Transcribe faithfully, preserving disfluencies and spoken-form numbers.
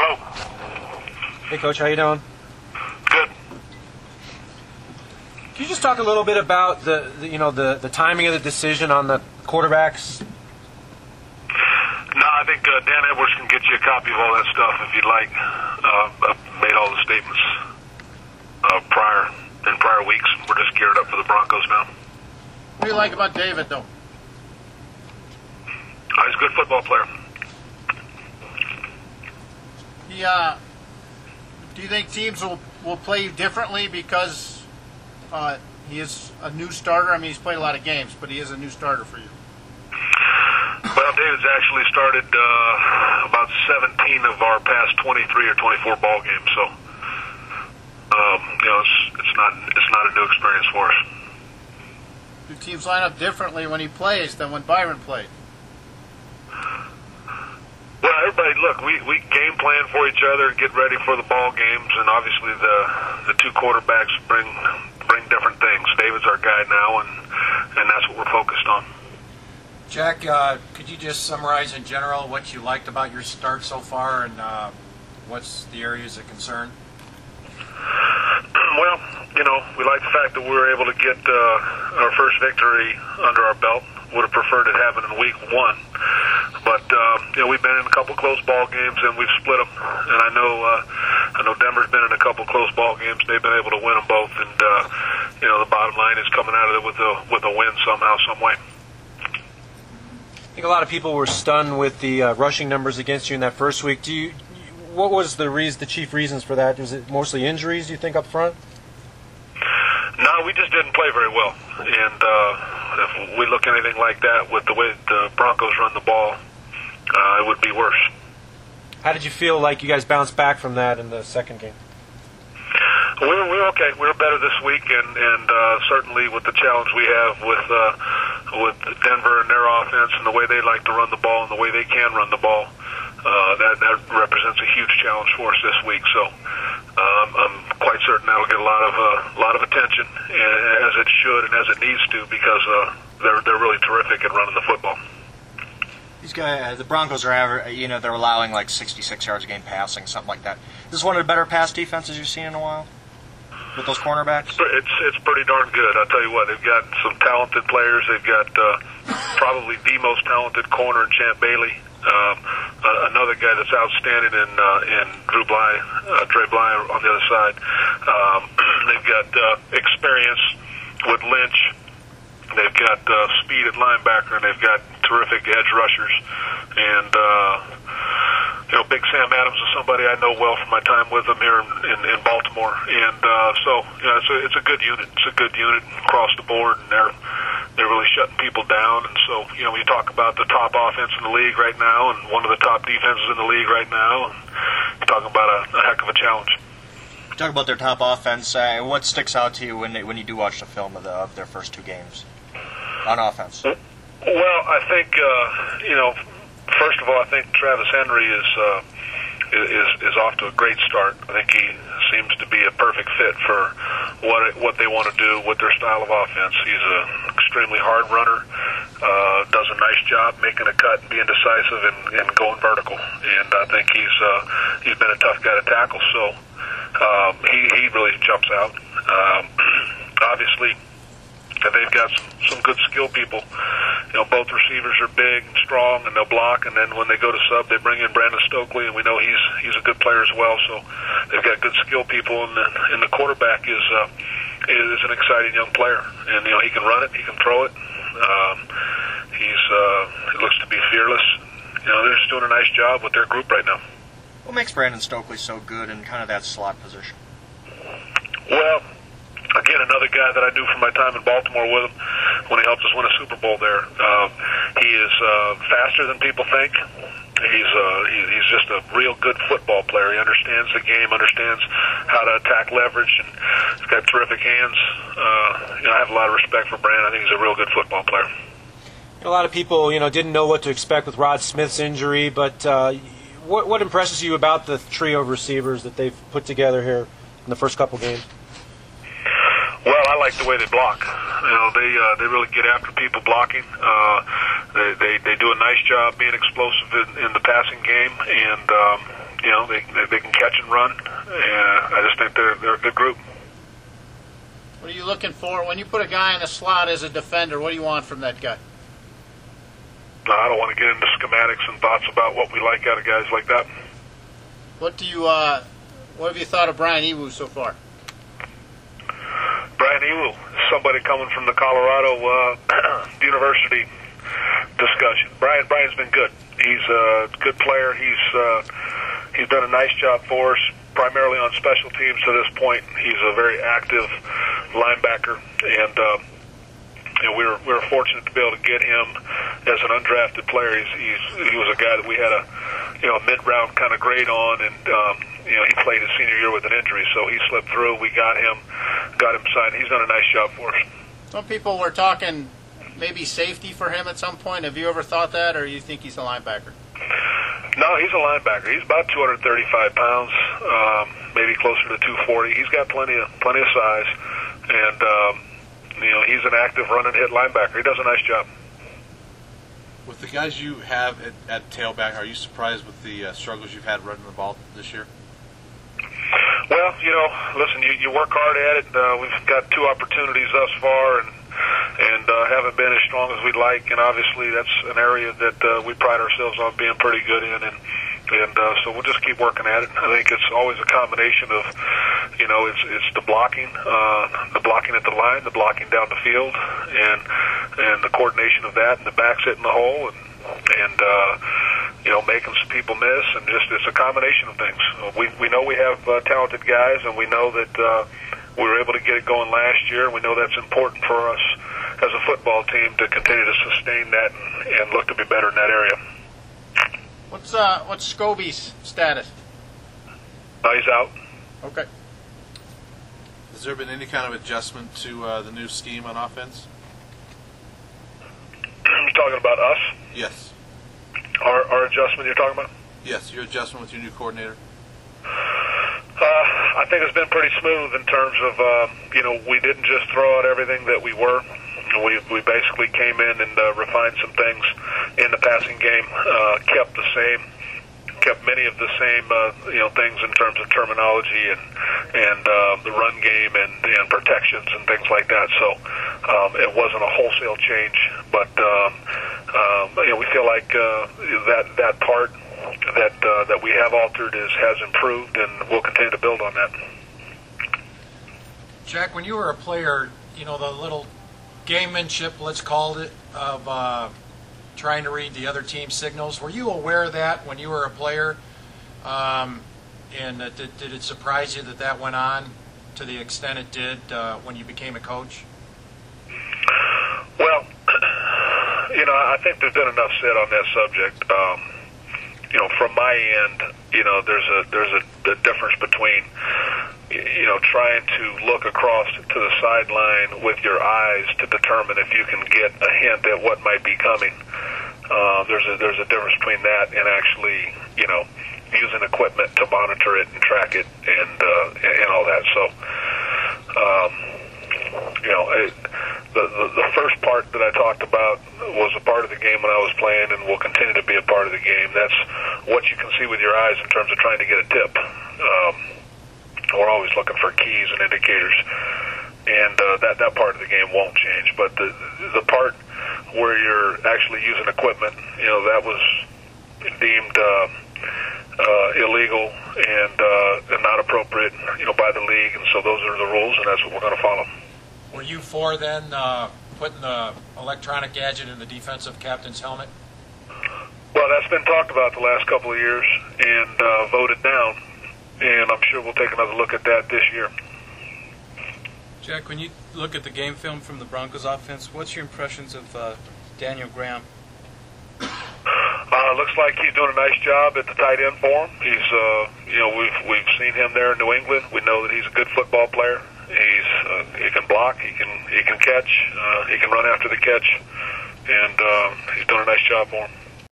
Hello. Hey, Coach, how you doing? Good. Can you just talk a little bit about the, the you know the, the timing of the decision on the quarterbacks? No, I think uh, Dan Edwards can get you a copy of all that stuff if you'd like. Uh, I've made all the statements uh, prior in prior weeks. We're just geared up for the Broncos now. What do you like about David, though? Uh, he's a good football player. He, uh, do you think teams will, will play differently because uh, he is a new starter? I mean, he's played a lot of games, but he is a new starter for you. Well, David's actually started uh, about seventeen of our past twenty-three or twenty-four ball games, so um, you know it's it's not it's not a new experience for us. Do teams line up differently when he plays than when Byron played? Well, everybody, look, we, we game plan for each other, get ready for the ball games, and obviously the the two quarterbacks bring bring different things. David's our guy now, and and that's what we're focused on. Jack, uh, could you just summarize in general what you liked about your start so far, and uh, what's the areas of concern? Well, you know, we like the fact that we were able to get uh, our first victory under our belt. Would have preferred it happen in week one. But, uh, you know, we've been in a couple close ball games, and we've split them. And I know uh, I know Denver's been in a couple close ball games. They've been able to win them both. And, uh, you know, the bottom line is coming out of it with a, with a win somehow, some way. I think a lot of people were stunned with the uh, rushing numbers against you in that first week. Do you? What was the reason, the chief reasons for that? Was it mostly injuries, do you think, up front? No, we just didn't play very well. And uh, if we look anything like that with the way the Broncos run the ball, uh, it would be worse. How did you feel like you guys bounced back from that in the second game? We were, we were okay. We were better this week, and, and uh, certainly with the challenge we have with uh, with Denver and their offense and the way they like to run the ball and the way they can run the ball, uh, that, that represents a huge challenge for us this week. So um, I'm quite certain that'll get a lot of uh, lot of attention, as it should and as it needs to, because uh, they're they're really terrific at running the football. These guys, the Broncos are, you know, they're allowing like sixty-six yards a game passing, something like that. This is one of the better pass defenses you've seen in a while with those cornerbacks. It's it's pretty darn good. I'll tell you what, they've got some talented players. They've got uh, probably the most talented corner in Champ Bailey. Um, another guy that's outstanding in uh, in Drew Bly, uh, Dre Bly on the other side. Um, they've got uh, experience with Lynch. They've got uh, speed at linebacker, and they've got terrific edge rushers. And uh, you know, Big Sam Adams is somebody I know well from my time with him here in, in, in Baltimore. And uh, so, you know, it's a, it's a good unit. It's a good unit across the board, and they're they're really shutting people down. And so, you know, when you talk about the top offense in the league right now, and one of the top defenses in the league right now, and you're talking about a, a heck of a challenge. Talk about their top offense. Uh, what sticks out to you when they, when you do watch the film of, the, of their first two games on offense? Well, I think uh, you know. First of all, I think Travis Henry is uh, is is off to a great start. I think he seems to be a perfect fit for what it, what they want to do with their style of offense. He's an extremely hard runner, uh, does a nice job making a cut and being decisive and, and going vertical. And I think he's uh, he's been a tough guy to tackle. So um, he he really jumps out. Um, obviously. And they've got some, some good skill people. You know, both receivers are big and strong, and they'll block. And then when they go to sub, they bring in Brandon Stokely, and we know he's he's a good player as well. So they've got good skill people, and the, and the quarterback is uh, is an exciting young player. And you know, he can run it, he can throw it. Um, he's uh, he looks to be fearless. You know, they're just doing a nice job with their group right now. What makes Brandon Stokely so good in kind of that slot position? Well, again, another guy that I knew from my time in Baltimore with him when he helped us win a Super Bowl there. Um, he is uh, faster than people think. He's uh, he, he's just a real good football player. He understands the game, understands how to attack leverage, and he's got terrific hands. Uh, you know, I have a lot of respect for Brandon. I think he's a real good football player. A lot of people, you know, didn't know what to expect with Rod Smith's injury, but uh, what what impresses you about the trio of receivers that they've put together here in the first couple games? Well, I like the way they block. You know, they uh, they really get after people blocking. Uh, they, they they do a nice job being explosive in, in the passing game, and um, you know, they they can catch and run, and I just think they're they're a good group. What are you looking for when you put a guy in the slot as a defender? What do you want from that guy? No, I don't want to get into schematics and thoughts about what we like out of guys like that. What do you uh, what have you thought of Brian Ewu so far? Brian Ewu, somebody coming from the Colorado uh, University discussion. Brian Brian's been good. He's a good player. He's uh, he's done a nice job for us, primarily on special teams to this point. He's a very active linebacker, and uh, you know, we were we were fortunate to be able to get him as an undrafted player. He's, he's he was a guy that we had a you know mid round kind of grade on, and um, you know he played his senior year with an injury, so he slipped through. We got him got him signed. He's done a nice job for us. Some people were talking maybe safety for him at some point. Have you ever thought that, or you think he's a linebacker? No, he's a linebacker. He's about two hundred thirty-five pounds, um, maybe closer to two forty. He's got plenty of plenty of size, and um, you know he's an active run and hit linebacker. He does a nice job. With the guys you have at, at tailback, are you surprised with the uh, struggles you've had running the ball this year? Well, you know, listen, you, you work hard at it. Uh, we've got two opportunities thus far, and and uh, haven't been as strong as we'd like. And obviously, that's an area that uh, we pride ourselves on being pretty good in. And and uh, so we'll just keep working at it. I think it's always a combination of, you know, it's it's the blocking, uh, the blocking at the line, the blocking down the field, and and the coordination of that, and the backs hitting the hole, and and uh, you know, making some people miss, and just it's a combination of things. We we know we have uh, talented guys, and we know that uh, we were able to get it going last year. We know that's important for us as a football team to continue to sustain that and, and look to be better in that area. What's uh what's Scobie's status? Uh, he's out. Okay. Has there been any kind of adjustment to uh, the new scheme on offense? You're talking about us? Yes. Our, our adjustment you're talking about? Yes, your adjustment with your new coordinator. Uh, I think it's been pretty smooth in terms of, uh, you know, we didn't just throw out everything that we were. We we basically came in and uh, refined some things in the passing game, uh, kept the same, kept many of the same, uh, you know, things in terms of terminology and and uh, the run game and, and protections and things like that. So um, it wasn't a wholesale change, but um, um, you know, we feel like uh, that that part that uh, that we have altered is has improved, and we'll continue to build on that. Jack, when you were a player, you know, the little gamemanship, let's call it, of uh, trying to read the other team's signals. Were you aware of that when you were a player? Um, and uh, did, did it surprise you that that went on to the extent it did uh, when you became a coach? Well, you know, I think there's been enough said on that subject. Um, you know, from my end, you know, there's a there's a, a difference between, you know, trying to look across to the sideline with your eyes to determine if you can get a hint at what might be coming. Uh, there's a there's a difference between that and actually, you know, using equipment to monitor it and track it and uh, and all that. So, um, you know, it, the, the the first part that I talked about was a part of the game when I was playing, and will continue to be a part of the game. That's what you can see with your eyes in terms of trying to get a tip. Um, We're always looking for keys and indicators, and uh, that that part of the game won't change. But the the part where you're actually using equipment, you know, that was deemed uh, uh, illegal and, uh, and not appropriate, you know, by the league. And so those are the rules, and that's what we're going to follow. Were you for then uh, putting the electronic gadget in the defensive captain's helmet? Well, that's been talked about the last couple of years and uh, voted down. And I'm sure we'll take another look at that this year. Jack, when you look at the game film from the Broncos offense, what's your impressions of uh, Daniel Graham? Uh, looks like he's doing a nice job at the tight end for him. He's, uh, you know, we've we've seen him there in New England. We know that he's a good football player. He's uh, he can block, he can he can catch, uh, he can run after the catch, and uh, he's doing a nice job for him.